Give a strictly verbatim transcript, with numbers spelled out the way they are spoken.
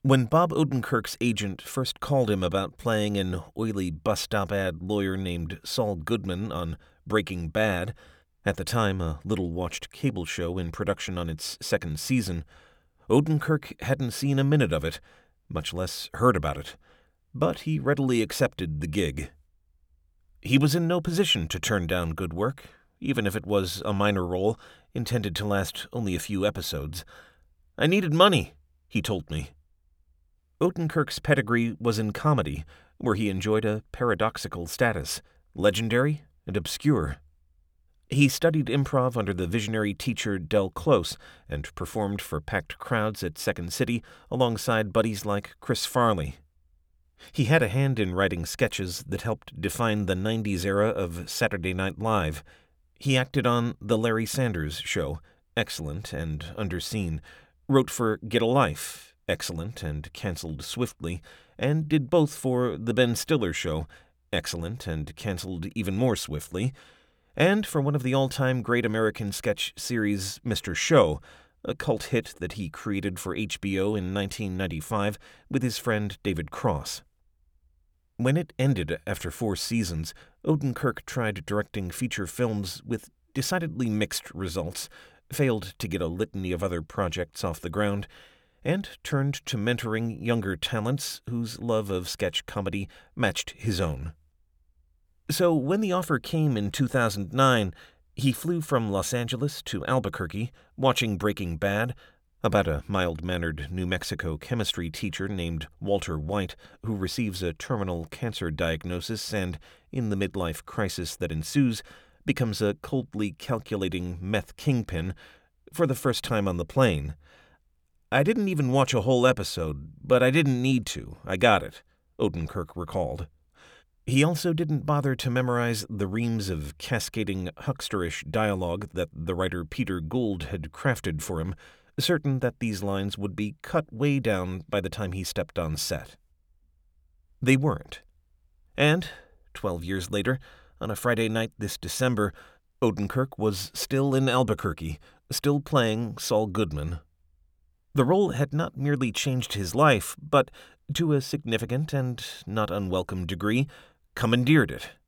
When Bob Odenkirk's agent first called him about playing an oily bus-stop ad lawyer named Saul Goodman on Breaking Bad, at the time a little-watched cable show in production on its second season, Odenkirk hadn't seen a minute of it, much less heard about it, but he readily accepted the gig. He was in no position to turn down good work, even if it was a minor role intended to last only a few episodes. "I needed money," he told me. Odenkirk's pedigree was in comedy, where he enjoyed a paradoxical status, legendary and obscure. He studied improv under the visionary teacher Del Close and performed for packed crowds at Second City alongside buddies like Chris Farley. He had a hand in writing sketches that helped define the nineties era of Saturday Night Live. He acted on The Larry Sanders Show, excellent and underseen, wrote for Get a Life, excellent and canceled swiftly, and did both for The Ben Stiller Show, excellent and canceled even more swiftly, and for one of the all-time great American sketch series Mister Show, a cult hit that he created for H B O in nineteen ninety-five with his friend David Cross. When it ended after four seasons, Odenkirk tried directing feature films with decidedly mixed results, failed to get a litany of other projects off the ground, and turned to mentoring younger talents whose love of sketch comedy matched his own. So when the offer came in two thousand nine, he flew from Los Angeles to Albuquerque, watching Breaking Bad, about a mild-mannered New Mexico chemistry teacher named Walter White who receives a terminal cancer diagnosis and, in the midlife crisis that ensues, becomes a coldly calculating meth kingpin for the first time on the plane. "I didn't even watch a whole episode, but I didn't need to. I got it," Odenkirk recalled. He also didn't bother to memorize the reams of cascading hucksterish dialogue that the writer Peter Gould had crafted for him, certain that these lines would be cut way down by the time he stepped on set. They weren't. And, twelve years later, on a Friday night this December, Odenkirk was still in Albuquerque, still playing Saul Goodman. The role had not merely changed his life, but, to a significant and not unwelcome degree, commandeered it.